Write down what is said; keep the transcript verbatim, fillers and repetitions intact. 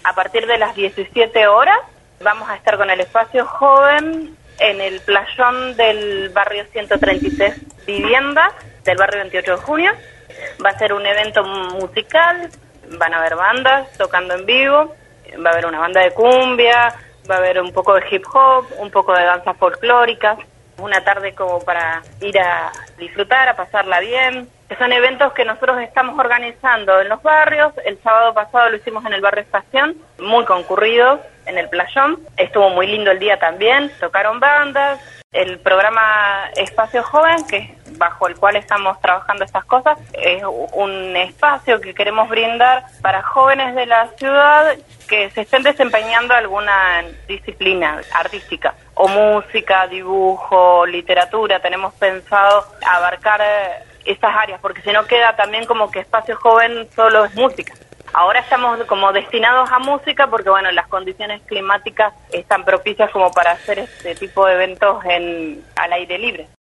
A partir de las diecisiete horas vamos a estar con el espacio joven en el playón del barrio ciento treinta y seis Vivienda, del barrio veintiocho de junio. Va a ser un evento musical, van a haber bandas tocando en vivo, va a haber una banda de cumbia, va a haber un poco de hip hop, un poco de danzas folclóricas, una tarde como para ir a disfrutar, a pasarla bien. Son eventos que nosotros estamos organizando en los barrios. El sábado pasado lo hicimos en el barrio Estación, muy concurrido en el playón. Estuvo muy lindo el día también, tocaron bandas. El programa Espacio Joven, que es bajo el cual estamos trabajando estas cosas, es un espacio que queremos brindar para jóvenes de la ciudad que se estén desempeñando alguna disciplina artística, o música, dibujo, literatura. Tenemos pensado abarcar esas áreas, porque si no queda también como que Espacio Joven solo es música. Ahora estamos como destinados a música porque, bueno, las condiciones climáticas están propicias como para hacer este tipo de eventos en al aire libre.